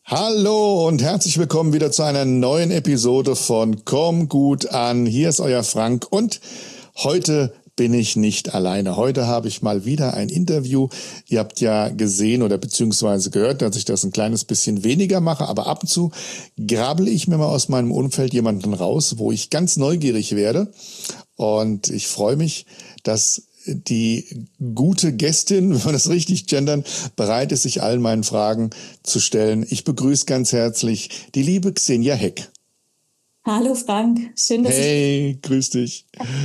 Hallo und herzlich willkommen wieder zu einer neuen Episode von Komm gut an. Hier ist euer Frank und heute bin ich nicht alleine. Heute habe ich mal wieder ein Interview. Ihr habt ja gesehen oder beziehungsweise gehört, dass ich das ein kleines bisschen weniger mache, aber ab und zu grabbel ich mir mal aus meinem Umfeld jemanden raus, wo ich ganz neugierig werde. Und ich freue mich, dass die gute Gästin, wenn wir das richtig gendern, bereit ist, sich allen meinen Fragen zu stellen. Ich begrüße ganz herzlich die liebe Xenia Heck. Hallo Frank, schön, dass Hey, grüß dich.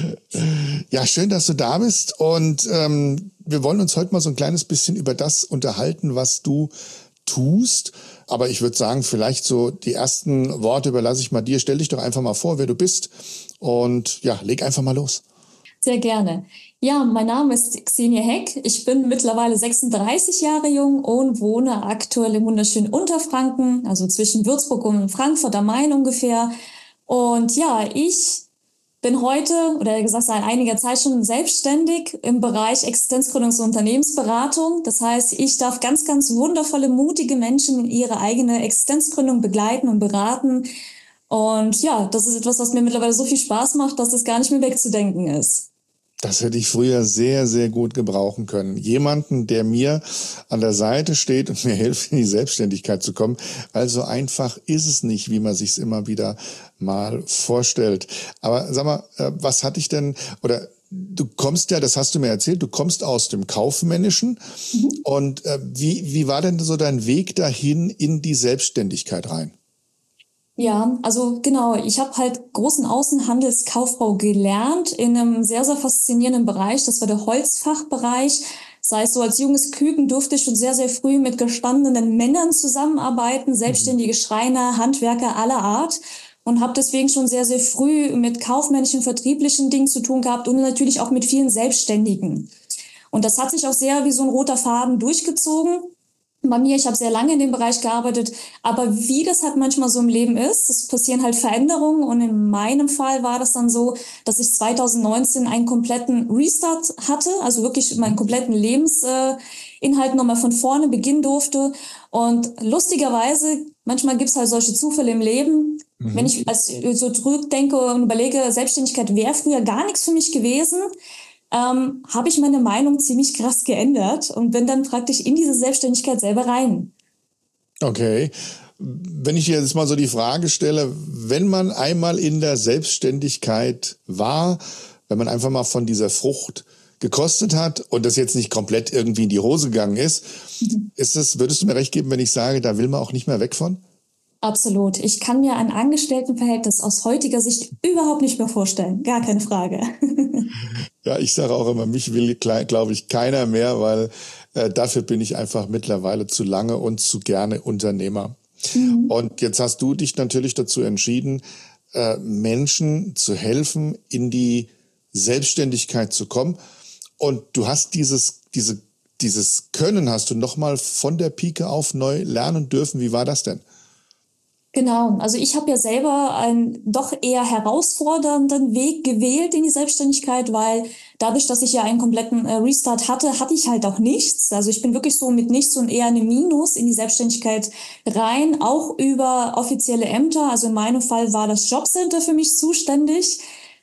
Ja, schön, dass du da bist und wir wollen uns heute mal so ein kleines bisschen über das unterhalten, was du tust. Aber ich würde sagen, vielleicht so die ersten Worte überlasse ich mal dir. Stell dich doch einfach mal vor, wer du bist und ja, leg einfach mal los. Sehr gerne. Ja, mein Name ist Xenia Heck. Ich bin mittlerweile 36 Jahre jung und wohne aktuell im wunderschönen Unterfranken, also zwischen Würzburg und Frankfurt am Main ungefähr. Und ja, ich bin heute oder gesagt seit einiger Zeit schon selbstständig im Bereich Existenzgründungs- und Unternehmensberatung. Das heißt, ich darf ganz, ganz wundervolle, mutige Menschen in ihre eigene Existenzgründung begleiten und beraten. Und ja, das ist etwas, was mir mittlerweile so viel Spaß macht, dass es gar nicht mehr wegzudenken ist. Das hätte ich früher sehr, sehr gut gebrauchen können. Jemanden, der mir an der Seite steht und mir hilft, in die Selbstständigkeit zu kommen. Weil so einfach ist es nicht, wie man sich es immer wieder mal vorstellt. Aber sag mal, was hatte ich denn, oder du kommst ja, das hast du mir erzählt, du kommst aus dem Kaufmännischen. Und wie war denn so dein Weg dahin in die Selbstständigkeit rein? Ja, also genau, ich habe halt großen Außenhandelskaufbau gelernt in einem sehr, sehr faszinierenden Bereich. Das war der Holzfachbereich. Das heißt, so als junges Küken durfte ich schon sehr, sehr früh mit gestandenen Männern zusammenarbeiten, selbstständige Schreiner, Handwerker aller Art. Und habe deswegen schon sehr, sehr früh mit kaufmännischen, vertrieblichen Dingen zu tun gehabt und natürlich auch mit vielen Selbstständigen. Und das hat sich auch sehr wie so ein roter Faden durchgezogen. Bei mir, ich habe sehr lange in dem Bereich gearbeitet, aber wie das halt manchmal so im Leben ist, es passieren halt Veränderungen und in meinem Fall war das dann so, dass ich 2019 einen kompletten Restart hatte, also wirklich meinen kompletten Lebensinhalt nochmal von vorne beginnen durfte und lustigerweise, manchmal gibt's halt solche Zufälle im Leben. Wenn ich so zurückdenke und überlege, Selbstständigkeit wäre früher gar nichts für mich gewesen, habe ich meine Meinung ziemlich krass geändert und bin dann praktisch in diese Selbstständigkeit selber rein. Okay. Wenn ich dir jetzt mal so die Frage stelle, wenn man einmal in der Selbstständigkeit war, wenn man einfach mal von dieser Frucht gekostet hat und das jetzt nicht komplett irgendwie in die Hose gegangen ist, würdest du mir recht geben, wenn ich sage, da will man auch nicht mehr weg von? Absolut. Ich kann mir ein Angestelltenverhältnis aus heutiger Sicht überhaupt nicht mehr vorstellen. Gar keine Frage. Ja, ich sage auch immer, mich will, glaube ich, keiner mehr, weil dafür bin ich einfach mittlerweile zu lange und zu gerne Unternehmer. Und jetzt hast du dich natürlich dazu entschieden, Menschen zu helfen, in die Selbstständigkeit zu kommen. Und du hast dieses Können hast du nochmal von der Pike auf neu lernen dürfen. Wie war das denn? Genau, also ich habe ja selber einen doch eher herausfordernden Weg gewählt in die Selbstständigkeit, weil dadurch, dass ich ja einen kompletten Restart hatte, hatte ich halt auch nichts. Also ich bin wirklich so mit nichts und eher einem Minus in die Selbstständigkeit rein, auch über offizielle Ämter. Also in meinem Fall war das Jobcenter für mich zuständig.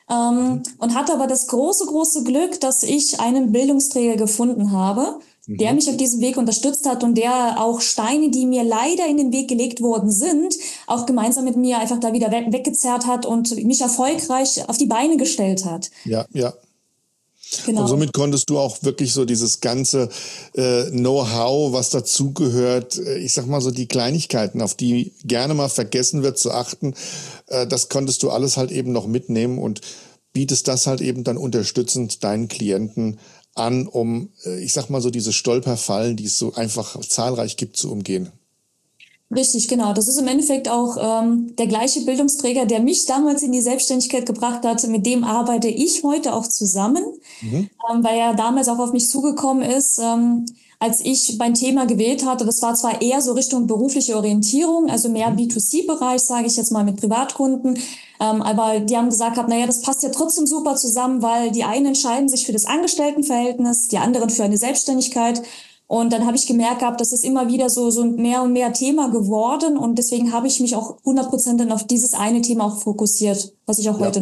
Und hatte aber das große, große Glück, dass ich einen Bildungsträger gefunden habe, der mich auf diesem Weg unterstützt hat und der auch Steine, die mir leider in den Weg gelegt worden sind, auch gemeinsam mit mir einfach da wieder weggezerrt hat und mich erfolgreich auf die Beine gestellt hat. Ja, ja. Genau. Und somit konntest du auch wirklich so dieses ganze Know-how, was dazugehört, ich sag mal so die Kleinigkeiten, auf die gerne mal vergessen wird zu achten, das konntest du alles halt eben noch mitnehmen und bietest das halt eben dann unterstützend deinen Klienten an, um, ich sag mal so diese Stolperfallen, die es so einfach zahlreich gibt, zu umgehen. Richtig, genau. Das ist im Endeffekt auch der gleiche Bildungsträger, der mich damals in die Selbstständigkeit gebracht hat. Mit dem arbeite ich heute auch zusammen, weil er damals auch auf mich zugekommen ist, als ich mein Thema gewählt hatte. Das war zwar eher so Richtung berufliche Orientierung, also mehr B2C-Bereich, sage ich jetzt mal mit Privatkunden. Aber die haben gesagt, naja, das passt ja trotzdem super zusammen, weil die einen entscheiden sich für das Angestelltenverhältnis, die anderen für eine Selbstständigkeit. Und dann habe ich gemerkt gehabt, das ist immer wieder so mehr und mehr Thema geworden. Und deswegen habe ich mich auch 100% dann auf dieses eine Thema auch fokussiert, was ich auch Ja. heute.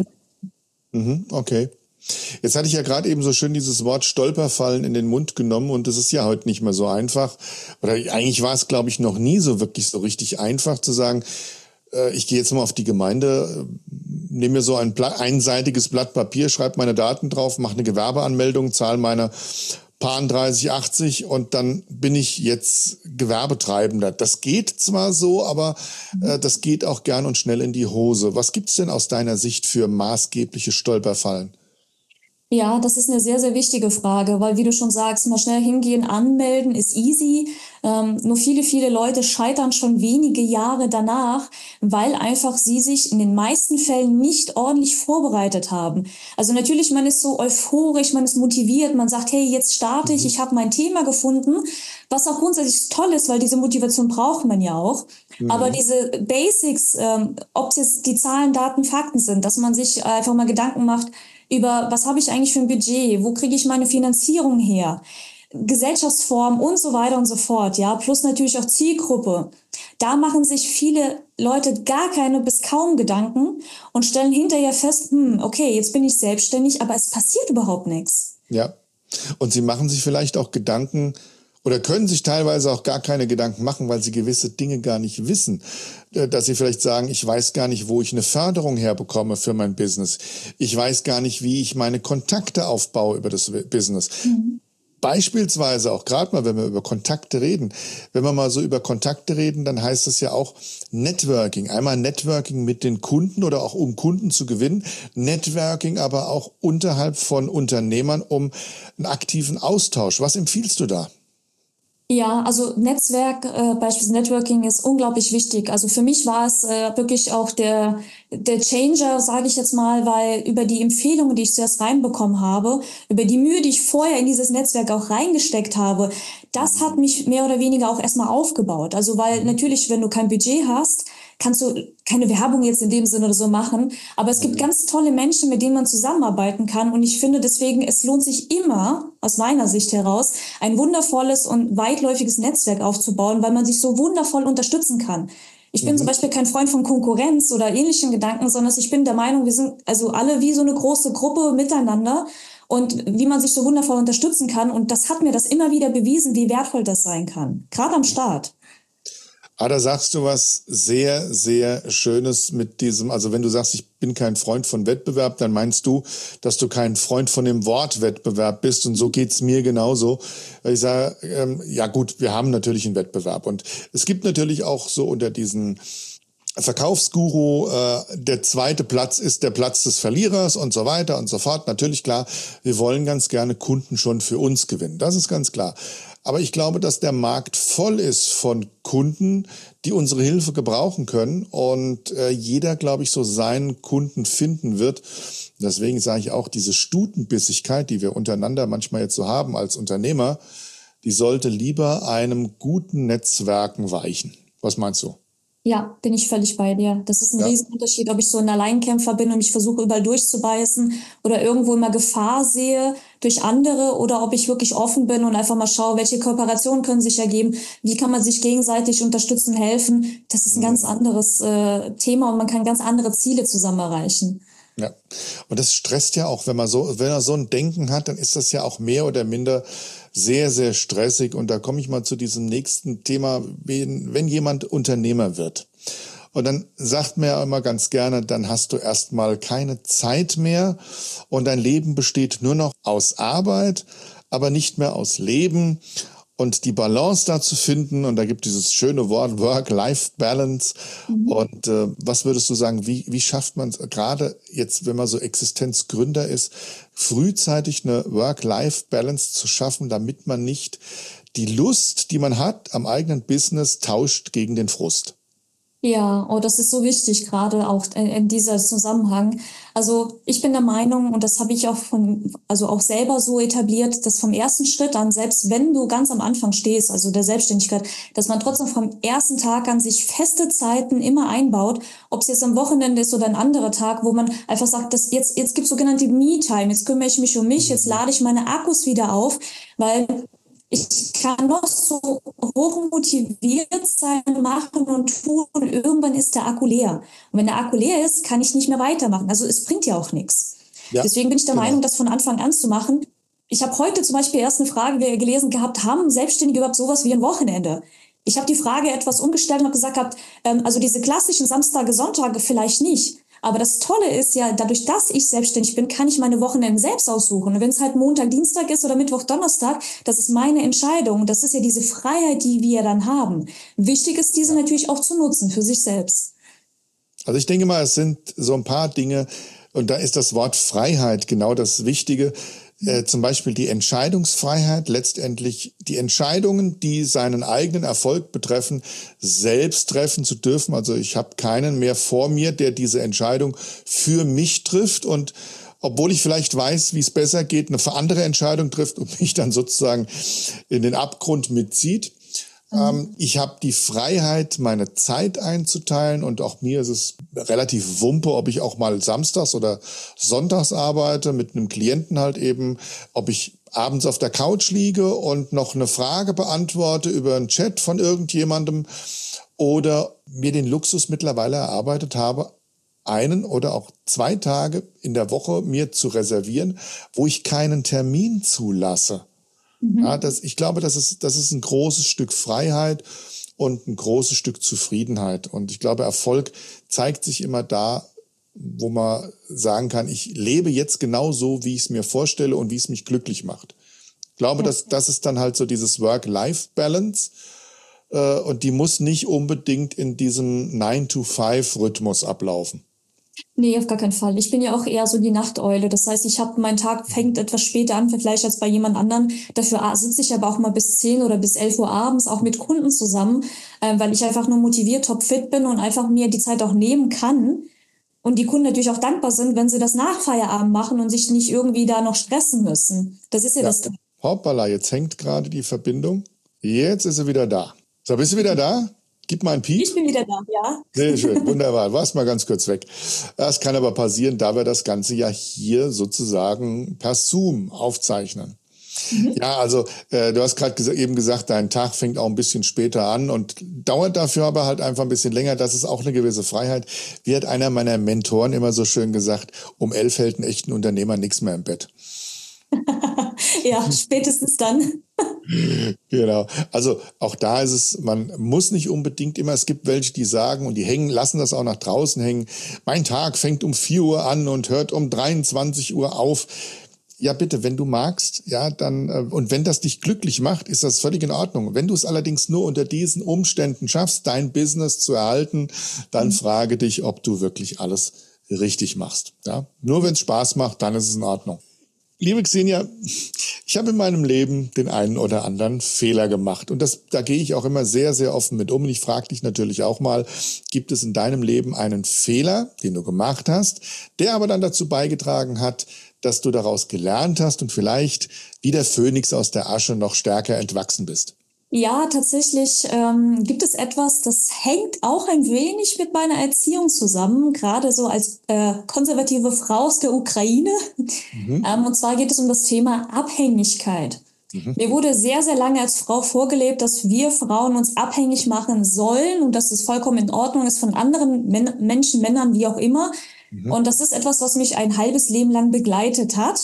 Okay. Jetzt hatte ich ja gerade eben so schön dieses Wort Stolperfallen in den Mund genommen und es ist ja heute nicht mehr so einfach. Oder eigentlich war es, glaube ich, noch nie so wirklich so richtig einfach zu sagen, ich gehe jetzt mal auf die Gemeinde, nehme mir so ein einseitiges Blatt Papier, schreibe meine Daten drauf, mache eine Gewerbeanmeldung, zahle meine Pan 30,80 und dann bin ich jetzt Gewerbetreibender. Das geht zwar so, aber das geht auch gern und schnell in die Hose. Was gibt's denn aus deiner Sicht für maßgebliche Stolperfallen? Ja, das ist eine sehr, sehr wichtige Frage, weil wie du schon sagst, mal schnell hingehen, anmelden ist easy. Nur viele Leute scheitern schon wenige Jahre danach, weil einfach sie sich in den meisten Fällen nicht ordentlich vorbereitet haben. Also natürlich, man ist so euphorisch, man ist motiviert, man sagt, hey, jetzt starte ich habe mein Thema gefunden, was auch grundsätzlich toll ist, weil diese Motivation braucht man ja auch. Aber diese Basics, ob es jetzt die Zahlen, Daten, Fakten sind, dass man sich einfach mal Gedanken macht, über was habe ich eigentlich für ein Budget, wo kriege ich meine Finanzierung her, Gesellschaftsform und so weiter und so fort, ja, plus natürlich auch Zielgruppe. Da machen sich viele Leute gar keine bis kaum Gedanken und stellen hinterher fest, okay, jetzt bin ich selbstständig, aber es passiert überhaupt nichts. Ja. Und sie machen sich vielleicht auch Gedanken oder können sich teilweise auch gar keine Gedanken machen, weil sie gewisse Dinge gar nicht wissen. Dass sie vielleicht sagen, ich weiß gar nicht, wo ich eine Förderung herbekomme für mein Business. Ich weiß gar nicht, wie ich meine Kontakte aufbaue über das Business. Beispielsweise auch gerade mal, wenn wir über Kontakte reden. Wenn wir mal so über Kontakte reden, dann heißt das ja auch Networking. Einmal Networking mit den Kunden oder auch um Kunden zu gewinnen. Networking aber auch unterhalb von Unternehmern um einen aktiven Austausch. Was empfiehlst du da? Ja, also Netzwerk, beispielsweise Networking ist unglaublich wichtig. Also für mich war es wirklich auch der Changer, sage ich jetzt mal, weil über die Empfehlungen, die ich zuerst reinbekommen habe, über die Mühe, die ich vorher in dieses Netzwerk auch reingesteckt habe, das hat mich mehr oder weniger auch erstmal aufgebaut. Also weil natürlich, wenn du kein Budget hast, kannst du keine Werbung jetzt in dem Sinne oder so machen. Aber es gibt ganz tolle Menschen, mit denen man zusammenarbeiten kann. Und ich finde deswegen, es lohnt sich immer, aus meiner Sicht heraus, ein wundervolles und weitläufiges Netzwerk aufzubauen, weil man sich so wundervoll unterstützen kann. Ich bin zum Beispiel kein Freund von Konkurrenz oder ähnlichen Gedanken, sondern ich bin der Meinung, wir sind also alle wie so eine große Gruppe miteinander und wie man sich so wundervoll unterstützen kann. Und das hat mir das immer wieder bewiesen, wie wertvoll das sein kann. Gerade am Start. Da sagst du was sehr, sehr Schönes mit diesem, also wenn du sagst, ich bin kein Freund von Wettbewerb, dann meinst du, dass du kein Freund von dem Wort Wettbewerb bist und so geht's mir genauso. Ich sage, ja gut, wir haben natürlich einen Wettbewerb und es gibt natürlich auch so unter diesen Verkaufsguru, der zweite Platz ist der Platz des Verlierers und so weiter und so fort. Natürlich klar, wir wollen ganz gerne Kunden schon für uns gewinnen, das ist ganz klar. Aber ich glaube, dass der Markt voll ist von Kunden, die unsere Hilfe gebrauchen können und jeder, glaube ich, so seinen Kunden finden wird. Deswegen sage ich auch, diese Stutenbissigkeit, die wir untereinander manchmal jetzt so haben als Unternehmer, die sollte lieber einem guten Netzwerken weichen. Was meinst du? Ja, bin ich völlig bei dir. Das ist ein Riesenunterschied, ob ich so ein Alleinkämpfer bin und mich versuche, überall durchzubeißen oder irgendwo immer Gefahr sehe durch andere oder ob ich wirklich offen bin und einfach mal schaue, welche Kooperationen können sich ergeben, wie kann man sich gegenseitig unterstützen, helfen. Das ist ein ganz anderes Thema und man kann ganz andere Ziele zusammen erreichen. Ja, und das stresst ja auch, wenn er so ein Denken hat, dann ist das ja auch mehr oder minder sehr, sehr stressig. Und da komme ich mal zu diesem nächsten Thema, wenn jemand Unternehmer wird. Und dann sagt mir ja immer ganz gerne, dann hast du erstmal keine Zeit mehr und dein Leben besteht nur noch aus Arbeit, aber nicht mehr aus Leben. Und die Balance da zu finden, und da gibt dieses schöne Wort Work-Life-Balance. Und was würdest du sagen, wie schafft man es gerade jetzt, wenn man so Existenzgründer ist, frühzeitig eine Work-Life-Balance zu schaffen, damit man nicht die Lust, die man hat am eigenen Business, tauscht gegen den Frust? Ja, oh, das ist so wichtig, gerade auch in dieser Zusammenhang. Also ich bin der Meinung, und das habe ich auch also auch selber so etabliert, dass vom ersten Schritt an, selbst wenn du ganz am Anfang stehst, also der Selbstständigkeit, dass man trotzdem vom ersten Tag an sich feste Zeiten immer einbaut, ob es jetzt am Wochenende ist oder ein anderer Tag, wo man einfach sagt, dass jetzt gibt es sogenannte Me-Time, jetzt kümmere ich mich um mich, jetzt lade ich meine Akkus wieder auf, weil Ich kann noch so hoch motiviert sein, machen und tun. Irgendwann ist der Akku leer. Und wenn der Akku leer ist, kann ich nicht mehr weitermachen. Also es bringt ja auch nichts. Ja, Deswegen bin ich der genau. Meinung, das von Anfang an zu machen. Ich habe heute zum Beispiel erst eine Frage gelesen gehabt, haben Selbstständige überhaupt sowas wie ein Wochenende? Ich habe die Frage etwas umgestellt und habe gesagt gehabt, also diese klassischen Samstage, Sonntage vielleicht nicht. Aber das Tolle ist ja, dadurch, dass ich selbstständig bin, kann ich meine Wochenenden selbst aussuchen. Und wenn es halt Montag, Dienstag ist oder Mittwoch, Donnerstag, das ist meine Entscheidung. Das ist ja diese Freiheit, die wir dann haben. Wichtig ist, diese natürlich auch zu nutzen für sich selbst. Also ich denke mal, es sind so ein paar Dinge, und da ist das Wort Freiheit genau das Wichtige. Zum Beispiel die Entscheidungsfreiheit, letztendlich die Entscheidungen, die seinen eigenen Erfolg betreffen, selbst treffen zu dürfen. Also ich habe keinen mehr vor mir, der diese Entscheidung für mich trifft und obwohl ich vielleicht weiß, wie es besser geht, eine andere Entscheidung trifft und mich dann sozusagen in den Abgrund mitzieht. Ich habe die Freiheit, meine Zeit einzuteilen und auch mir ist es relativ wumpe, ob ich auch mal samstags oder sonntags arbeite mit einem Klienten halt eben, ob ich abends auf der Couch liege und noch eine Frage beantworte über einen Chat von irgendjemandem oder mir den Luxus mittlerweile erarbeitet habe, 1 oder auch 2 Tage in der Woche mir zu reservieren, wo ich keinen Termin zulasse. Ja, ich glaube, das ist ein großes Stück Freiheit und ein großes Stück Zufriedenheit. Und ich glaube, Erfolg zeigt sich immer da, wo man sagen kann, ich lebe jetzt genau so, wie ich es mir vorstelle und wie es mich glücklich macht. Ich glaube, das ist dann halt so dieses Work-Life-Balance. Und die muss nicht unbedingt in diesem 9-to-5-Rhythmus ablaufen. Nee, auf gar keinen Fall. Ich bin ja auch eher so die Nachteule. Das heißt, mein Tag fängt etwas später an, vielleicht als bei jemand anderem. Dafür sitze ich aber auch mal bis 10 oder bis 11 Uhr abends auch mit Kunden zusammen, weil ich einfach nur motiviert, topfit bin und einfach mir die Zeit auch nehmen kann. Und die Kunden natürlich auch dankbar sind, wenn sie das nach Feierabend machen und sich nicht irgendwie da noch stressen müssen. Das ist ja das. Hoppala, jetzt hängt gerade die Verbindung. Jetzt ist sie wieder da. So, bist du wieder da? Gib mal einen Piep. Ich bin wieder da, ja. Sehr schön, wunderbar. Warst mal ganz kurz weg. Das kann aber passieren, da wir das Ganze ja hier sozusagen per Zoom aufzeichnen. Ja, also du hast gerade eben gesagt, dein Tag fängt auch ein bisschen später an und dauert dafür aber halt einfach ein bisschen länger. Das ist auch eine gewisse Freiheit. Wie hat einer meiner Mentoren immer so schön gesagt, um 11 hält einen echten Unternehmer nichts mehr im Bett. Ja, spätestens dann. Genau. Also auch da ist es, man muss nicht unbedingt immer, es gibt welche, die sagen und die lassen das auch nach draußen hängen. Mein Tag fängt um 4 Uhr an und hört um 23 Uhr auf. Ja, bitte, wenn du magst, ja, dann, und wenn das dich glücklich macht, ist das völlig in Ordnung. Wenn du es allerdings nur unter diesen Umständen schaffst, dein Business zu erhalten, dann frage dich, ob du wirklich alles richtig machst. Ja? Nur wenn es Spaß macht, dann ist es in Ordnung. Liebe Xenia, ich habe in meinem Leben den einen oder anderen Fehler gemacht und da gehe ich auch immer sehr, sehr offen mit um und ich frage dich natürlich auch mal, gibt es in deinem Leben einen Fehler, den du gemacht hast, der aber dann dazu beigetragen hat, dass du daraus gelernt hast und vielleicht wie der Phönix aus der Asche noch stärker entwachsen bist? Ja, tatsächlich gibt es etwas, das hängt auch ein wenig mit meiner Erziehung zusammen, gerade so als konservative Frau aus der Ukraine. Und zwar geht es um das Thema Abhängigkeit. Mir wurde sehr, sehr lange als Frau vorgelebt, dass wir Frauen uns abhängig machen sollen und dass es vollkommen in Ordnung ist von anderen Menschen, Männern, wie auch immer. Und das ist etwas, was mich ein halbes Leben lang begleitet hat.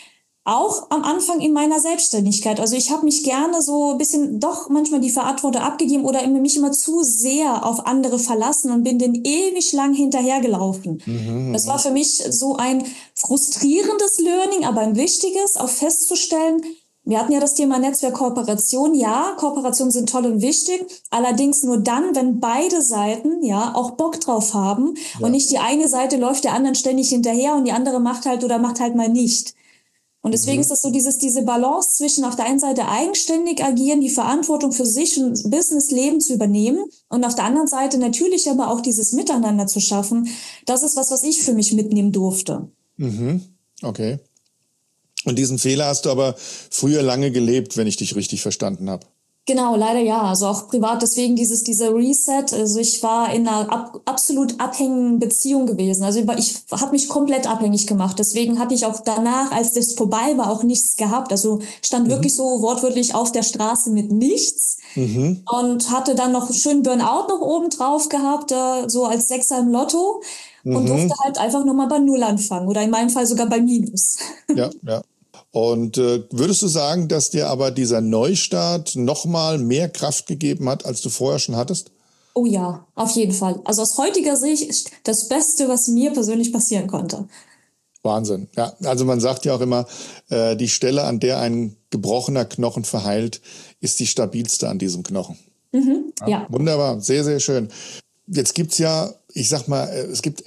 Auch am Anfang in meiner Selbstständigkeit. Also ich habe mich gerne so ein bisschen doch manchmal die Verantwortung abgegeben oder mich immer zu sehr auf andere verlassen und bin denen ewig lang hinterhergelaufen. Das war für mich so ein frustrierendes Learning, aber ein wichtiges, auch festzustellen, wir hatten ja das Thema Netzwerkkooperation. Ja, Kooperationen sind toll und wichtig, allerdings nur dann, wenn beide Seiten ja auch Bock drauf haben und nicht die eine Seite läuft der anderen ständig hinterher und die andere macht halt mal nicht. Und deswegen ist das so diese Balance zwischen auf der einen Seite eigenständig agieren, die Verantwortung für sich und Businessleben zu übernehmen und auf der anderen Seite natürlich aber auch dieses Miteinander zu schaffen. Das ist was ich für mich mitnehmen durfte. Okay. Und diesen Fehler hast du aber früher lange gelebt, wenn ich dich richtig verstanden habe. Genau, leider ja. Also auch privat, deswegen dieser Reset. Also ich war in einer absolut abhängigen Beziehung gewesen. Also ich habe mich komplett abhängig gemacht. Deswegen hatte ich auch danach, als das vorbei war, auch nichts gehabt. Also stand wirklich Mhm. so wortwörtlich auf der Straße mit nichts Mhm. und hatte dann noch schön Burnout noch oben drauf gehabt, so als Sechser im Lotto und durfte Mhm. halt einfach nochmal bei Null anfangen oder in meinem Fall sogar bei Minus. Ja, ja. Und würdest du sagen, dass dir aber dieser Neustart nochmal mehr Kraft gegeben hat, als du vorher schon hattest? Oh ja, auf jeden Fall. Also aus heutiger Sicht ist das Beste, was mir persönlich passieren konnte. Wahnsinn. Ja, also man sagt ja auch immer, die Stelle, an der ein gebrochener Knochen verheilt, ist die stabilste an diesem Knochen. Ja, Ja. wunderbar, sehr, sehr schön. Jetzt gibt's ja, ich sag mal, es gibt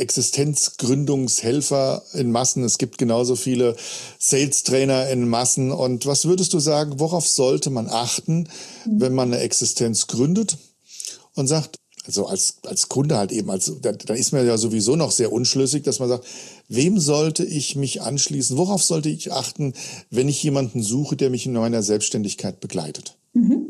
Existenzgründungshelfer in Massen, es gibt genauso viele Sales-Trainer in Massen. Und was würdest du sagen, worauf sollte man achten, wenn man eine Existenz gründet und sagt, also als Kunde halt eben, da ist man ja sowieso noch sehr unschlüssig, dass man sagt, wem sollte ich mich anschließen, worauf sollte ich achten, wenn ich jemanden suche, der mich in meiner Selbstständigkeit begleitet? Mhm.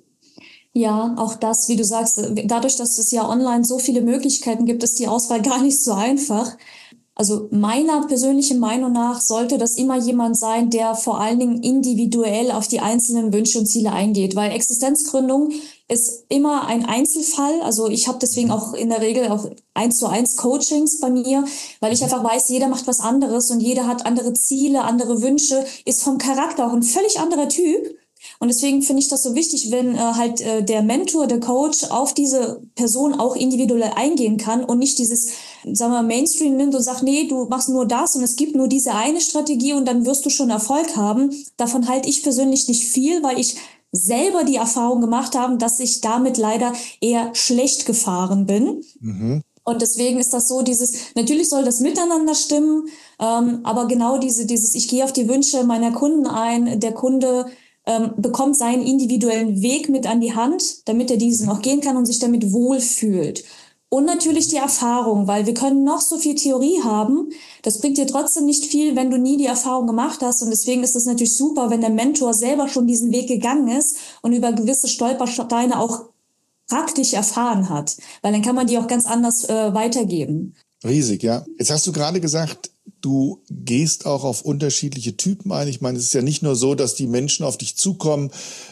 Ja, auch das, wie du sagst, dadurch, dass es ja online so viele Möglichkeiten gibt, ist die Auswahl gar nicht so einfach. Also meiner persönlichen Meinung nach sollte das immer jemand sein, der vor allen Dingen individuell auf die einzelnen Wünsche und Ziele eingeht, weil Existenzgründung ist immer ein Einzelfall. Also ich habe deswegen Mhm. auch in der Regel auch 1:1 Coachings bei mir, weil ich Mhm. einfach weiß, jeder macht was anderes und jeder hat andere Ziele, andere Wünsche, ist vom Charakter auch ein völlig anderer Typ. Und deswegen finde ich das so wichtig, wenn der Mentor, der Coach auf diese Person auch individuell eingehen kann und nicht dieses, sagen wir, Mainstream nimmt und sagt, nee, du machst nur das und es gibt nur diese eine Strategie und dann wirst du schon Erfolg haben. Davon halte ich persönlich nicht viel, weil ich selber die Erfahrung gemacht habe, dass ich damit leider eher schlecht gefahren bin. Mhm. Und deswegen ist das so, natürlich soll das miteinander stimmen, aber genau ich gehe auf die Wünsche meiner Kunden ein, der Kunde bekommt seinen individuellen Weg mit an die Hand, damit er diesen auch gehen kann und sich damit wohlfühlt. Und natürlich die Erfahrung, weil wir können noch so viel Theorie haben, das bringt dir trotzdem nicht viel, wenn du nie die Erfahrung gemacht hast. Und deswegen ist es natürlich super, wenn der Mentor selber schon diesen Weg gegangen ist und über gewisse Stolpersteine auch praktisch erfahren hat, weil dann kann man die auch ganz anders weitergeben. Riesig, ja. Jetzt hast du gerade gesagt, du gehst auch auf unterschiedliche Typen ein. Ich meine, es ist ja nicht nur so, dass die Menschen auf dich zukommen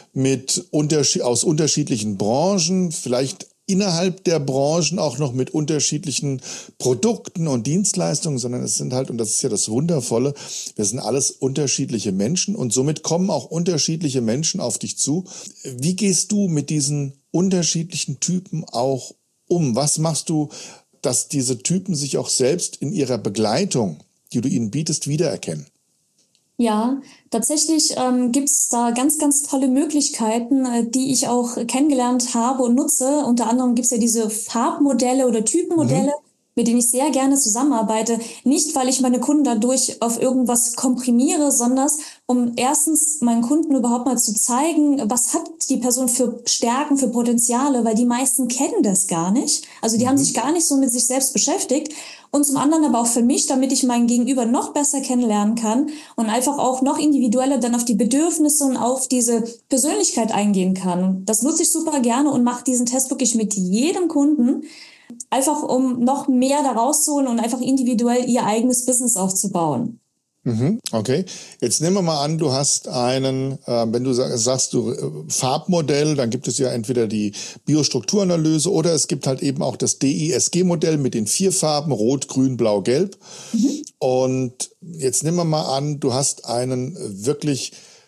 aus unterschiedlichen Branchen, vielleicht innerhalb der Branchen auch noch mit unterschiedlichen Produkten und Dienstleistungen, sondern es sind halt, und das ist ja das Wundervolle, wir sind alles unterschiedliche Menschen und somit kommen auch unterschiedliche Menschen auf dich zu. Wie gehst du mit diesen unterschiedlichen Typen auch um? Was machst du, dass diese Typen sich auch selbst in ihrer Begleitung, die du ihnen bietest, wiedererkennen? Ja, tatsächlich gibt's da ganz, ganz tolle Möglichkeiten, die ich auch kennengelernt habe und nutze. Unter anderem gibt's ja diese Farbmodelle oder Mhm. Typenmodelle, mit denen ich sehr gerne zusammenarbeite. Nicht, weil ich meine Kunden dadurch auf irgendwas komprimiere, sondern um erstens meinen Kunden überhaupt mal zu zeigen, was hat die Person für Stärken, für Potenziale, weil die meisten kennen das gar nicht. Also die haben Mhm. sich gar nicht so mit sich selbst beschäftigt. Und zum anderen aber auch für mich, damit ich meinen Gegenüber noch besser kennenlernen kann und einfach auch noch individueller dann auf die Bedürfnisse und auf diese Persönlichkeit eingehen kann. Das nutze ich super gerne und mache diesen Test wirklich mit jedem Kunden, einfach um noch mehr da rauszuholen und einfach individuell ihr eigenes Business aufzubauen. Mhm. Okay, jetzt nehmen wir mal an, du hast wenn du sagst du Farbmodell, dann gibt es ja entweder die Biostrukturanalyse oder es gibt halt eben auch das DISG-Modell mit den 4 Farben, Rot, Grün, Blau, Gelb. Mhm. Und jetzt nehmen wir mal an, du hast einen wirklich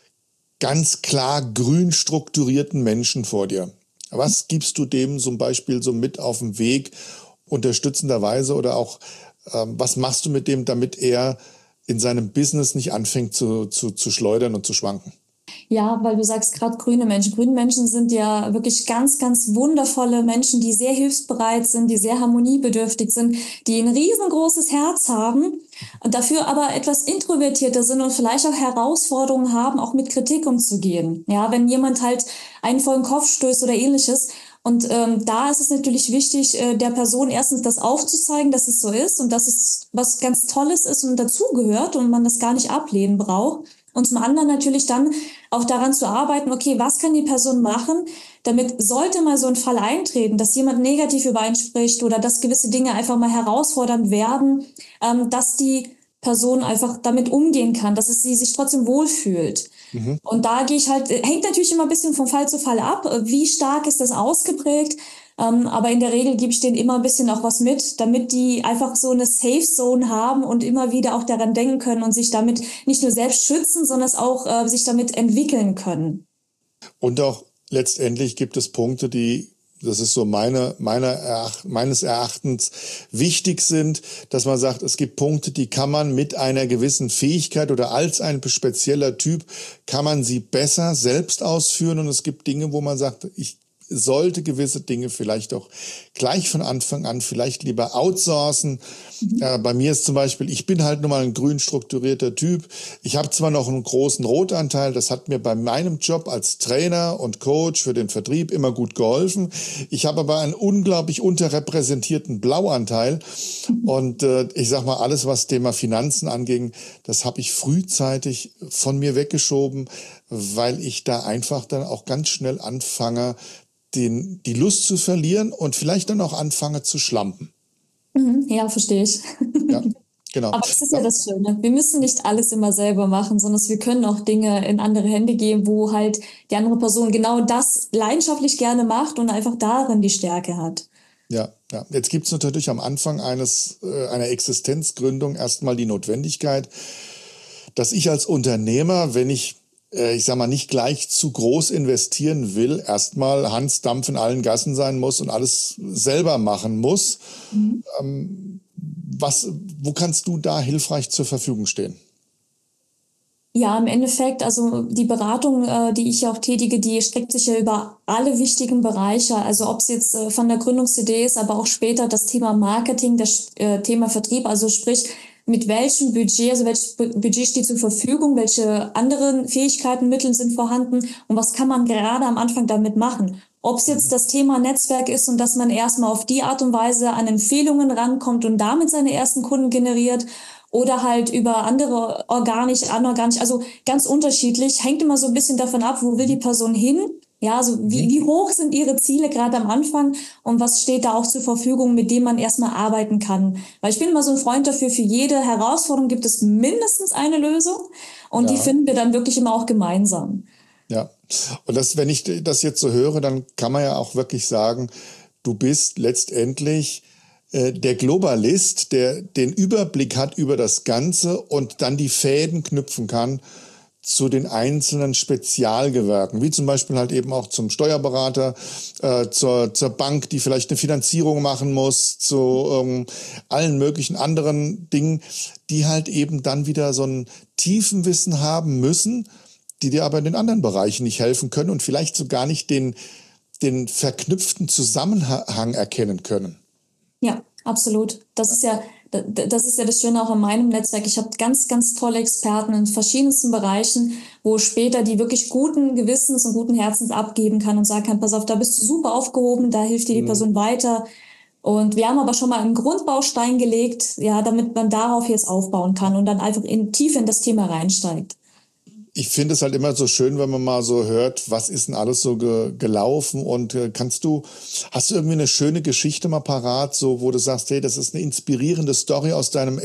ganz klar grün strukturierten Menschen vor dir. Was gibst du dem zum Beispiel so mit auf den Weg, unterstützenderweise oder auch, was machst du mit dem, damit er in seinem Business nicht anfängt zu schleudern und zu schwanken? Ja, weil du sagst gerade grüne Menschen. Grüne Menschen sind ja wirklich ganz, ganz wundervolle Menschen, die sehr hilfsbereit sind, die sehr harmoniebedürftig sind, die ein riesengroßes Herz haben, dafür aber etwas introvertierter sind und vielleicht auch Herausforderungen haben, auch mit Kritik umzugehen. Ja, wenn jemand halt einen vor den Kopf stößt oder ähnliches. Und da ist es natürlich wichtig, der Person erstens das aufzuzeigen, dass es so ist und dass es was ganz Tolles ist und dazugehört und man das gar nicht ablehnen braucht. Und zum anderen natürlich dann auch daran zu arbeiten, okay, was kann die Person machen, damit sollte mal so ein Fall eintreten, dass jemand negativ über einen spricht oder dass gewisse Dinge einfach mal herausfordernd werden, dass die Person einfach damit umgehen kann, dass sie sich trotzdem wohlfühlt. Mhm. Und da gehe ich halt, hängt natürlich immer ein bisschen von Fall zu Fall ab, wie stark ist das ausgeprägt. Aber in der Regel gebe ich denen immer ein bisschen auch was mit, damit die einfach so eine Safe Zone haben und immer wieder auch daran denken können und sich damit nicht nur selbst schützen, sondern es auch sich damit entwickeln können. Und auch letztendlich gibt es Punkte, die, das ist so meines Erachtens wichtig sind, dass man sagt, es gibt Punkte, die kann man mit einer gewissen Fähigkeit oder als ein spezieller Typ, kann man sie besser selbst ausführen. Und es gibt Dinge, wo man sagt, ich sollte gewisse Dinge vielleicht auch gleich von Anfang an vielleicht lieber outsourcen. Bei mir ist zum Beispiel, ich bin halt nun mal ein grün strukturierter Typ. Ich habe zwar noch einen großen Rotanteil, das hat mir bei meinem Job als Trainer und Coach für den Vertrieb immer gut geholfen. Ich habe aber einen unglaublich unterrepräsentierten Blauanteil. Und ich sag mal, alles, was Thema Finanzen anging, das habe ich frühzeitig von mir weggeschoben, weil ich da einfach dann auch ganz schnell anfange, die Lust zu verlieren und vielleicht dann auch anfange zu schlampen. Ja, verstehe ich. Ja, genau. Aber das ist ja das Schöne. Wir müssen nicht alles immer selber machen, sondern wir können auch Dinge in andere Hände geben, wo halt die andere Person genau das leidenschaftlich gerne macht und einfach darin die Stärke hat. Ja, ja. Jetzt gibt es natürlich am Anfang einer Existenzgründung erstmal die Notwendigkeit, dass ich als Unternehmer, wenn ich sag mal, nicht gleich zu groß investieren will, erstmal Hans Dampf in allen Gassen sein muss und alles selber machen muss. Wo kannst du da hilfreich zur Verfügung stehen? Ja, im Endeffekt, also die Beratung, die ich auch tätige, die streckt sich ja über alle wichtigen Bereiche. Also ob es jetzt von der Gründungsidee ist, aber auch später das Thema Marketing, das Thema Vertrieb, also sprich, mit welchem Budget, also welches Budget steht zur Verfügung, welche anderen Fähigkeiten, Mittel sind vorhanden und was kann man gerade am Anfang damit machen. Ob es jetzt das Thema Netzwerk ist und dass man erstmal auf die Art und Weise an Empfehlungen rankommt und damit seine ersten Kunden generiert oder halt über andere anorganisch, also ganz unterschiedlich, hängt immer so ein bisschen davon ab, wo will die Person hin. Ja, also wie hoch sind ihre Ziele gerade am Anfang und was steht da auch zur Verfügung, mit dem man erstmal arbeiten kann. Weil ich bin immer so ein Freund dafür, für jede Herausforderung gibt es mindestens eine Lösung und die finden wir dann wirklich immer auch gemeinsam. Ja, und wenn ich das jetzt so höre, dann kann man ja auch wirklich sagen, du bist letztendlich der Globalist, der den Überblick hat über das Ganze und dann die Fäden knüpfen kann zu den einzelnen Spezialgewerken, wie zum Beispiel halt eben auch zum Steuerberater, zur Bank, die vielleicht eine Finanzierung machen muss, zu allen möglichen anderen Dingen, die halt eben dann wieder so ein tiefen Wissen haben müssen, die dir aber in den anderen Bereichen nicht helfen können und vielleicht so gar nicht den verknüpften Zusammenhang erkennen können. Ja, absolut. Das ist ja das Schöne auch in meinem Netzwerk. Ich habe ganz, ganz tolle Experten in verschiedensten Bereichen, wo später die wirklich guten Gewissens und guten Herzens abgeben kann und sagen kann, pass auf, da bist du super aufgehoben, da hilft dir die Person weiter. Und wir haben aber schon mal einen Grundbaustein gelegt, ja, damit man darauf jetzt aufbauen kann und dann einfach tief in das Thema reinsteigt. Ich finde es halt immer so schön, wenn man mal so hört, was ist denn alles so gelaufen und hast du irgendwie eine schöne Geschichte mal parat, so wo du sagst, hey, das ist eine inspirierende Story aus deinem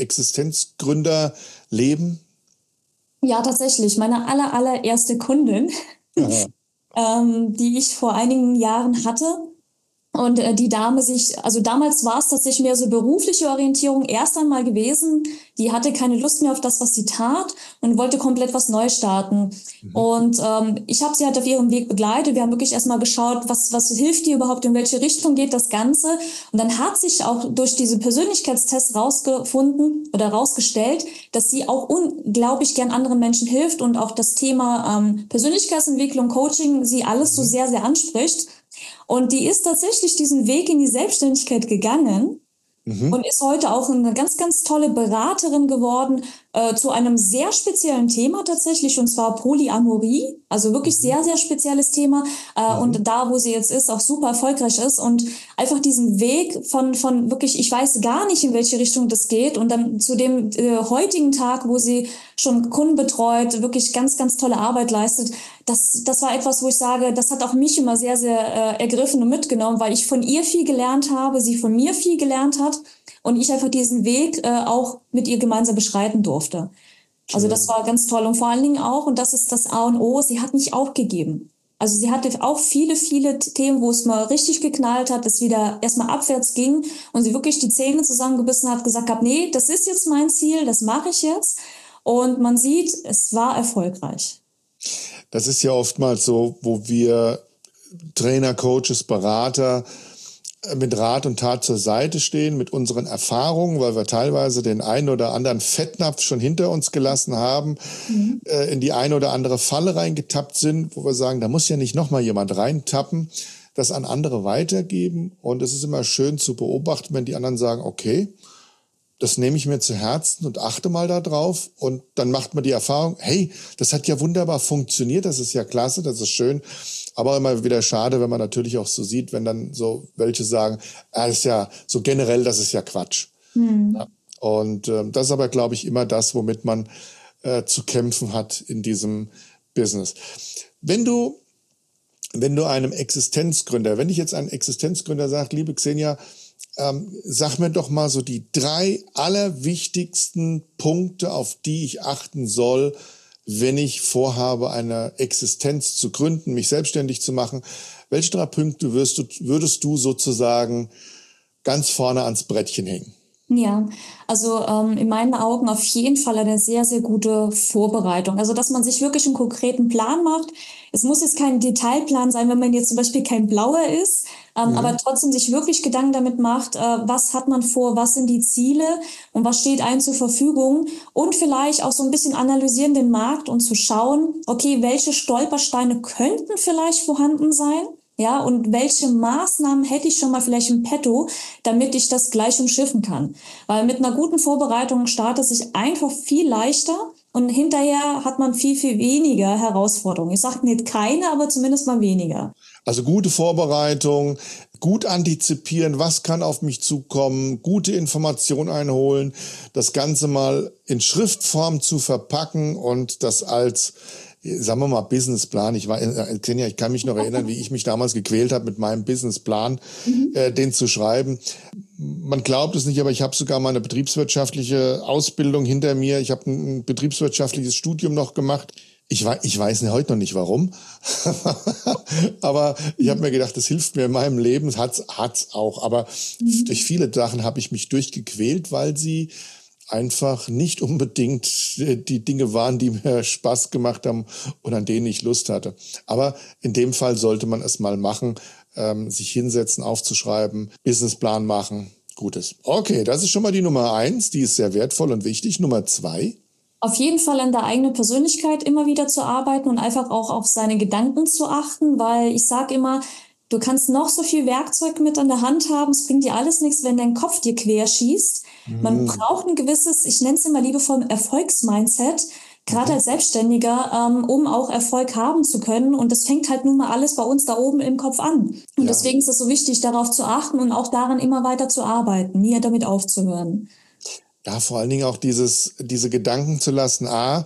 Existenzgründerleben? Ja, tatsächlich. Meine allererste Kundin, die ich vor einigen Jahren hatte. Und die Dame also damals war es tatsächlich mehr so berufliche Orientierung erst einmal gewesen. Die hatte keine Lust mehr auf das, was sie tat und wollte komplett was neu starten. Und ich habe sie halt auf ihrem Weg begleitet. Wir haben wirklich erstmal geschaut, was hilft ihr überhaupt, in welche Richtung geht das Ganze. Und dann hat sich auch durch diese Persönlichkeitstests rausgestellt, dass sie auch unglaublich gern anderen Menschen hilft und auch das Thema Persönlichkeitsentwicklung, Coaching, sie alles so sehr, sehr anspricht. Und die ist tatsächlich diesen Weg in die Selbstständigkeit gegangen und ist heute auch eine ganz, ganz tolle Beraterin geworden zu einem sehr speziellen Thema tatsächlich, und zwar Polyamorie. Also wirklich sehr, sehr spezielles Thema. Und da, wo sie jetzt ist, auch super erfolgreich ist und einfach diesen Weg von wirklich, ich weiß gar nicht, in welche Richtung das geht. Und dann zu dem heutigen Tag, wo sie schon Kunden betreut, wirklich ganz, ganz tolle Arbeit leistet. Das war etwas, wo ich sage, das hat auch mich immer sehr, sehr ergriffen und mitgenommen, weil ich von ihr viel gelernt habe, sie von mir viel gelernt hat und ich einfach diesen Weg auch mit ihr gemeinsam beschreiten durfte. Also das war ganz toll und vor allen Dingen auch, und das ist das A und O, sie hat nicht aufgegeben. Also sie hatte auch viele, viele Themen, wo es mal richtig geknallt hat, dass wieder erstmal abwärts ging und sie wirklich die Zähne zusammengebissen hat, gesagt hat, nee, das ist jetzt mein Ziel, das mache ich jetzt. Und man sieht, es war erfolgreich. Das ist ja oftmals so, wo wir Trainer, Coaches, Berater mit Rat und Tat zur Seite stehen, mit unseren Erfahrungen, weil wir teilweise den einen oder anderen Fettnapf schon hinter uns gelassen haben, in die eine oder andere Falle reingetappt sind, wo wir sagen, da muss ja nicht nochmal jemand reintappen, das an andere weitergeben. Und es ist immer schön zu beobachten, wenn die anderen sagen, okay, das nehme ich mir zu Herzen und achte mal da drauf. Und dann macht man die Erfahrung, hey, das hat ja wunderbar funktioniert, das ist ja klasse, das ist schön. Aber immer wieder schade, wenn man natürlich auch so sieht, wenn dann so welche sagen, das ist ja so generell, das ist ja Quatsch. Ja. Und das ist aber, glaube ich, immer das, womit man zu kämpfen hat in diesem Business. Wenn du einem Existenzgründer, wenn ich jetzt einen Existenzgründer sage, liebe Xenia, sag mir doch mal so die 3 allerwichtigsten Punkte, auf die ich achten soll, wenn ich vorhabe, eine Existenz zu gründen, mich selbstständig zu machen. Welche 3 Punkte würdest du sozusagen ganz vorne ans Brettchen hängen? Ja, also in meinen Augen auf jeden Fall eine sehr, sehr gute Vorbereitung. Also dass man sich wirklich einen konkreten Plan macht. Es muss jetzt kein Detailplan sein, wenn man jetzt zum Beispiel kein Blauer ist, aber trotzdem sich wirklich Gedanken damit macht, was hat man vor, was sind die Ziele und was steht einem zur Verfügung, und vielleicht auch so ein bisschen analysieren den Markt und zu schauen, okay, welche Stolpersteine könnten vielleicht vorhanden sein? Ja, und welche Maßnahmen hätte ich schon mal vielleicht im Petto, damit ich das gleich umschiffen kann? Weil mit einer guten Vorbereitung startet sich einfach viel leichter und hinterher hat man viel, viel weniger Herausforderungen. Ich sage nicht keine, aber zumindest mal weniger. Also gute Vorbereitung, gut antizipieren, was kann auf mich zukommen, gute Informationen einholen, das Ganze mal in Schriftform zu verpacken und das als, sagen wir mal, Businessplan. Xenia, ich kann mich noch erinnern, wie ich mich damals gequält habe mit meinem Businessplan, den zu schreiben. Man glaubt es nicht, aber ich habe sogar mal eine betriebswirtschaftliche Ausbildung hinter mir. Ich habe ein betriebswirtschaftliches Studium noch gemacht. Ich weiß heute noch nicht warum, aber ich habe mir gedacht, das hilft mir in meinem Leben, hat's auch. Aber durch viele Sachen habe ich mich durchgequält, weil sie einfach nicht unbedingt die Dinge waren, die mir Spaß gemacht haben und an denen ich Lust hatte. Aber in dem Fall sollte man es mal machen, sich hinsetzen, aufzuschreiben, Businessplan machen, Gutes. Okay, das ist schon mal die Nummer 1, die ist sehr wertvoll und wichtig. Nummer 2. Auf jeden Fall an der eigenen Persönlichkeit immer wieder zu arbeiten und einfach auch auf seine Gedanken zu achten, weil ich sage immer, du kannst noch so viel Werkzeug mit an der Hand haben, es bringt dir alles nichts, wenn dein Kopf dir quer schießt. Man braucht ein gewisses, ich nenne es immer liebevoll Erfolgsmindset, gerade als Selbstständiger, um auch Erfolg haben zu können. Und das fängt halt nun mal alles bei uns da oben im Kopf an. Und deswegen ist es so wichtig, darauf zu achten und auch daran immer weiter zu arbeiten, nie damit aufzuhören. Ja, vor allen Dingen auch diese Gedanken zu lassen,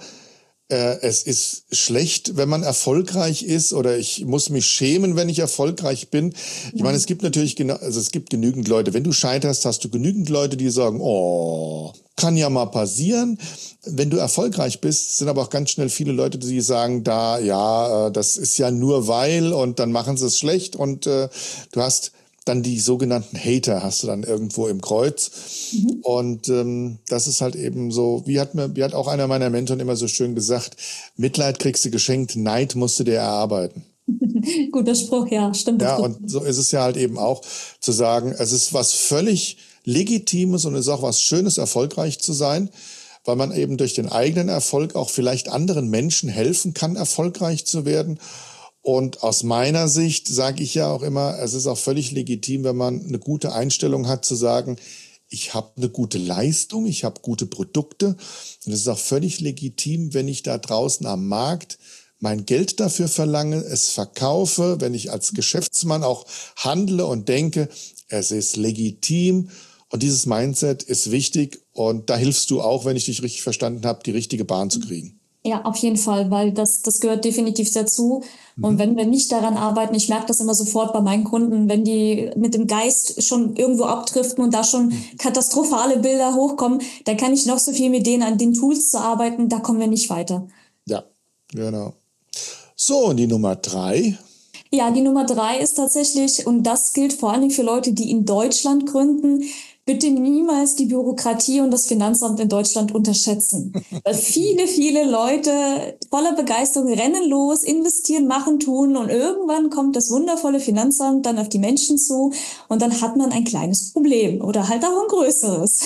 es ist schlecht, wenn man erfolgreich ist, oder ich muss mich schämen, wenn ich erfolgreich bin. Ich meine, es gibt natürlich es gibt genügend Leute. Wenn du scheiterst, hast du genügend Leute, die sagen, oh, kann ja mal passieren. Wenn du erfolgreich bist, sind aber auch ganz schnell viele Leute, die sagen, das ist ja nur weil, und dann machen sie es schlecht, und du hast dann die sogenannten Hater hast du dann irgendwo im Kreuz. Und das ist halt eben so, wie hat auch einer meiner Mentoren immer so schön gesagt, Mitleid kriegst du geschenkt, Neid musst du dir erarbeiten. Guter Spruch, ja, stimmt. Ja, und so ist es ja halt eben auch zu sagen, es ist was völlig Legitimes und es ist auch was Schönes, erfolgreich zu sein, weil man eben durch den eigenen Erfolg auch vielleicht anderen Menschen helfen kann, erfolgreich zu werden. Und aus meiner Sicht sage ich ja auch immer, es ist auch völlig legitim, wenn man eine gute Einstellung hat, zu sagen, ich habe eine gute Leistung, ich habe gute Produkte und es ist auch völlig legitim, wenn ich da draußen am Markt mein Geld dafür verlange, es verkaufe, wenn ich als Geschäftsmann auch handle und denke, es ist legitim und dieses Mindset ist wichtig und da hilfst du auch, wenn ich dich richtig verstanden habe, die richtige Bahn zu kriegen. Ja, auf jeden Fall, weil das gehört definitiv dazu. Und wenn wir nicht daran arbeiten, ich merke das immer sofort bei meinen Kunden, wenn die mit dem Geist schon irgendwo abdriften und da schon katastrophale Bilder hochkommen, dann kann ich noch so viel mit denen an den Tools zu arbeiten, da kommen wir nicht weiter. Ja, genau. So, und die Nummer 3. Ja, die Nummer 3 ist tatsächlich, und das gilt vor allen Dingen für Leute, die in Deutschland gründen, bitte niemals die Bürokratie und das Finanzamt in Deutschland unterschätzen. Weil viele Leute voller Begeisterung rennen los, investieren, machen, tun und irgendwann kommt das wundervolle Finanzamt dann auf die Menschen zu und dann hat man ein kleines Problem oder halt auch ein größeres.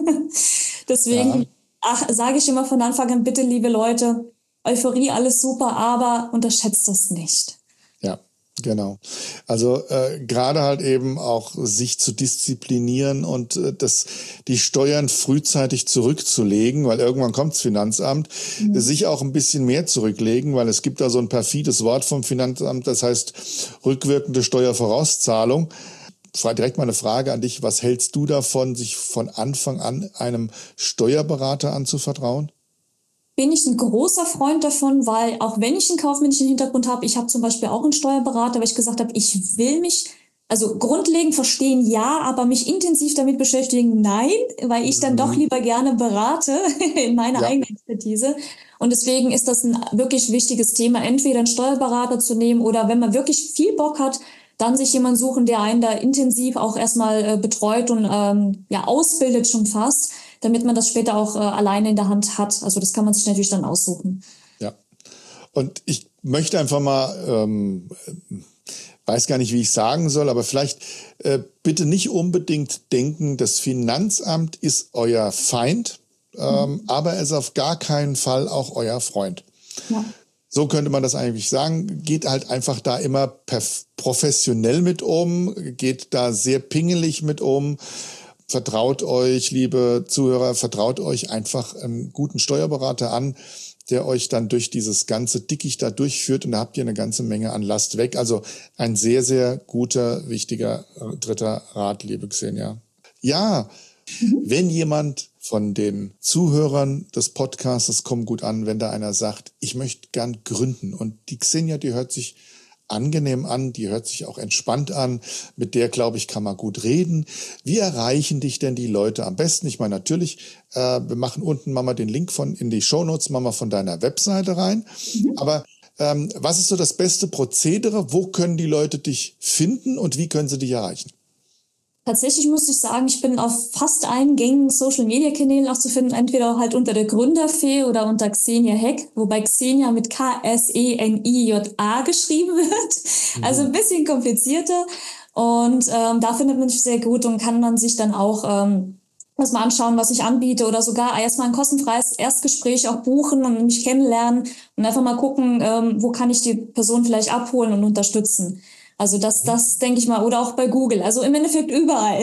Deswegen sage ich immer von Anfang an, bitte liebe Leute, Euphorie, alles super, aber unterschätzt das nicht. Ja, genau. Also gerade halt eben auch sich zu disziplinieren und die Steuern frühzeitig zurückzulegen, weil irgendwann kommt das Finanzamt, sich auch ein bisschen mehr zurücklegen, weil es gibt da so ein perfides Wort vom Finanzamt, das heißt rückwirkende Steuervorauszahlung. Direkt mal eine Frage an dich, was hältst du davon, sich von Anfang an einem Steuerberater anzuvertrauen? Bin ich ein großer Freund davon, weil auch wenn ich einen kaufmännischen Hintergrund habe, ich habe zum Beispiel auch einen Steuerberater, weil ich gesagt habe, ich will mich, also grundlegend verstehen ja, aber mich intensiv damit beschäftigen nein, weil ich dann doch lieber gerne berate in meiner eigenen Expertise. Und deswegen ist das ein wirklich wichtiges Thema, entweder einen Steuerberater zu nehmen oder wenn man wirklich viel Bock hat, dann sich jemanden suchen, der einen da intensiv auch erstmal betreut und ausbildet schon fast, damit man das später auch alleine in der Hand hat. Also das kann man sich natürlich dann aussuchen. Ja, und ich möchte einfach mal, weiß gar nicht, wie ich sagen soll, aber vielleicht bitte nicht unbedingt denken, das Finanzamt ist euer Feind, aber es ist auf gar keinen Fall auch euer Freund. Ja. So könnte man das eigentlich sagen. Geht halt einfach da immer professionell mit um, geht da sehr pingelig mit um. Vertraut euch, liebe Zuhörer, vertraut euch einfach einen guten Steuerberater an, der euch dann durch dieses ganze Dickicht da durchführt und da habt ihr eine ganze Menge an Last weg. Also ein sehr, sehr guter, wichtiger dritter Rat, liebe Xenia. Ja, wenn jemand von den Zuhörern des Podcasts kommt gut an, wenn da einer sagt, ich möchte gern gründen und die Xenia, die hört sich angenehm an, die hört sich auch entspannt an, mit der, glaube ich, kann man gut reden. Wie erreichen dich denn die Leute am besten? Ich meine, natürlich, wir machen unten mal den Link in die Shownotes, machen wir von deiner Webseite rein, aber was ist so das beste Prozedere? Wo können die Leute dich finden und wie können sie dich erreichen? Tatsächlich muss ich sagen, ich bin auf fast allen gängigen Social-Media-Kanälen auch zu finden, entweder halt unter der Gründerfee oder unter Xenia Heck, wobei Xenia mit K-S-E-N-I-J-A geschrieben wird, also ein bisschen komplizierter und da findet man mich sehr gut und kann man sich dann auch erstmal anschauen, was ich anbiete oder sogar erstmal ein kostenfreies Erstgespräch auch buchen und mich kennenlernen und einfach mal gucken, wo kann ich die Person vielleicht abholen und unterstützen. Also das denke ich mal, oder auch bei Google, also im Endeffekt überall.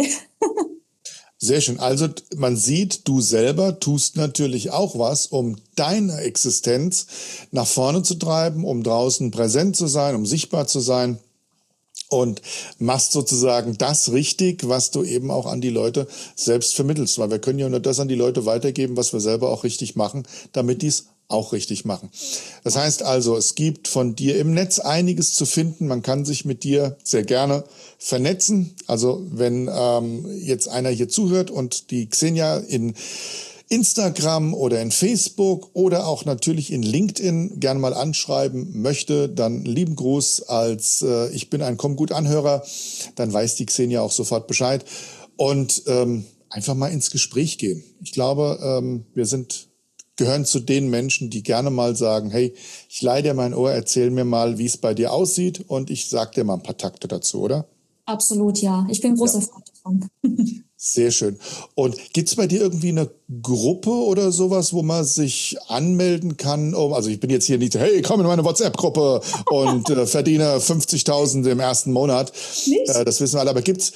Sehr schön. Also man sieht, du selber tust natürlich auch was, um deine Existenz nach vorne zu treiben, um draußen präsent zu sein, um sichtbar zu sein und machst sozusagen das richtig, was du eben auch an die Leute selbst vermittelst. Weil wir können ja nur das an die Leute weitergeben, was wir selber auch richtig machen, damit die es auch richtig machen. Das heißt also, es gibt von dir im Netz einiges zu finden. Man kann sich mit dir sehr gerne vernetzen. Also wenn jetzt einer hier zuhört und die Xenia in Instagram oder in Facebook oder auch natürlich in LinkedIn gerne mal anschreiben möchte, dann lieben Gruß als ich bin ein Komm-Gut-Anhörer, dann weiß die Xenia auch sofort Bescheid und einfach mal ins Gespräch gehen. Ich glaube, wir gehören zu den Menschen, die gerne mal sagen, hey, ich leihe dir mein Ohr, erzähl mir mal, wie es bei dir aussieht und ich sag dir mal ein paar Takte dazu, oder? Absolut, ja. Ich bin großer Freund davon. Sehr schön. Und gibt's bei dir irgendwie eine Gruppe oder sowas, wo man sich anmelden kann? Also ich bin jetzt hier nicht, hey, komm in meine WhatsApp-Gruppe und verdiene 50.000 im ersten Monat. Nicht? Das wissen wir alle. Aber gibt's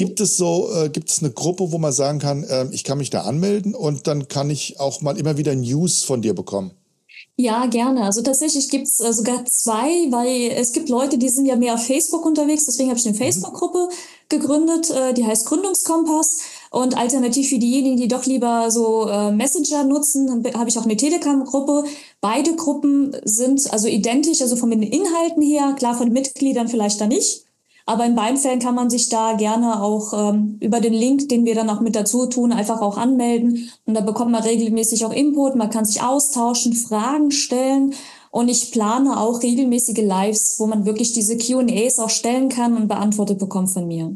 eine Gruppe, wo man sagen kann, ich kann mich da anmelden und dann kann ich auch mal immer wieder News von dir bekommen? Ja, gerne. Also tatsächlich gibt's sogar zwei, weil es gibt Leute, die sind ja mehr auf Facebook unterwegs. Deswegen habe ich eine Mhm. Facebook-Gruppe gegründet, die heißt Gründungskompass. Und alternativ für diejenigen, die doch lieber so Messenger nutzen, habe ich auch eine Telegram-Gruppe. Beide Gruppen sind also identisch, also von den Inhalten her, klar von Mitgliedern vielleicht da nicht. Aber in beiden Fällen kann man sich da gerne auch über den Link, den wir dann auch mit dazu tun, einfach auch anmelden. Und da bekommt man regelmäßig auch Input, man kann sich austauschen, Fragen stellen. Und ich plane auch regelmäßige Lives, wo man wirklich diese Q&As auch stellen kann und beantwortet bekommt von mir.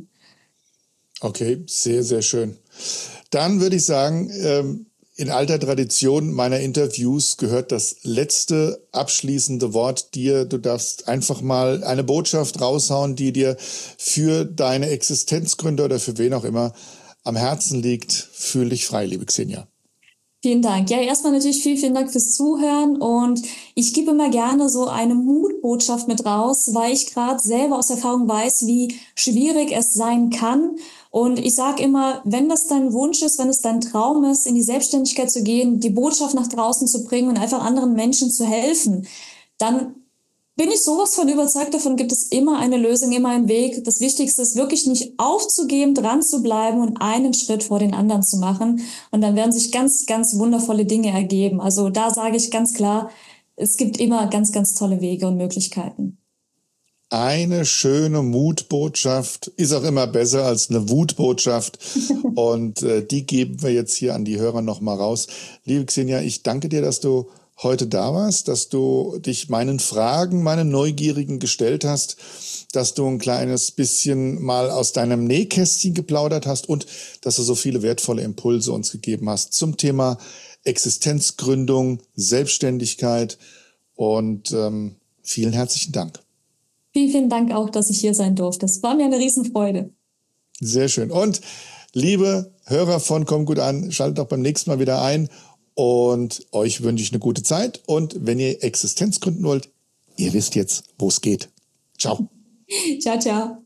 Okay, sehr, sehr schön. Dann würde ich sagen, in alter Tradition meiner Interviews gehört das letzte abschließende Wort dir. Du darfst einfach mal eine Botschaft raushauen, die dir für deine Existenzgründe oder für wen auch immer am Herzen liegt. Fühl dich frei, liebe Xenia. Vielen Dank. Ja, erstmal natürlich vielen Dank fürs Zuhören und ich gebe immer gerne so eine Mutbotschaft mit raus, weil ich gerade selber aus Erfahrung weiß, wie schwierig es sein kann. Und ich sage immer, wenn das dein Wunsch ist, wenn es dein Traum ist, in die Selbstständigkeit zu gehen, die Botschaft nach draußen zu bringen und einfach anderen Menschen zu helfen, dann bin ich sowas von überzeugt, davon gibt es immer eine Lösung, immer einen Weg. Das Wichtigste ist wirklich nicht aufzugeben, dran zu bleiben und einen Schritt vor den anderen zu machen. Und dann werden sich ganz, ganz wundervolle Dinge ergeben. Also da sage ich ganz klar, es gibt immer ganz, ganz tolle Wege und Möglichkeiten. Eine schöne Mutbotschaft ist auch immer besser als eine Wutbotschaft. Und die geben wir jetzt hier an die Hörer nochmal raus. Liebe Xenia, ich danke dir, dass du heute da warst, dass du dich meinen Fragen, meinen Neugierigen gestellt hast, dass du ein kleines bisschen mal aus deinem Nähkästchen geplaudert hast und dass du so viele wertvolle Impulse uns gegeben hast zum Thema Existenzgründung, Selbstständigkeit und vielen herzlichen Dank. Vielen Dank auch, dass ich hier sein durfte. Es war mir eine Riesenfreude. Sehr schön. Und liebe Hörer von Komm gut an, schaltet auch beim nächsten Mal wieder ein. Und euch wünsche ich eine gute Zeit. Und wenn ihr Existenz gründen wollt, ihr wisst jetzt, wo es geht. Ciao. Ciao, ciao.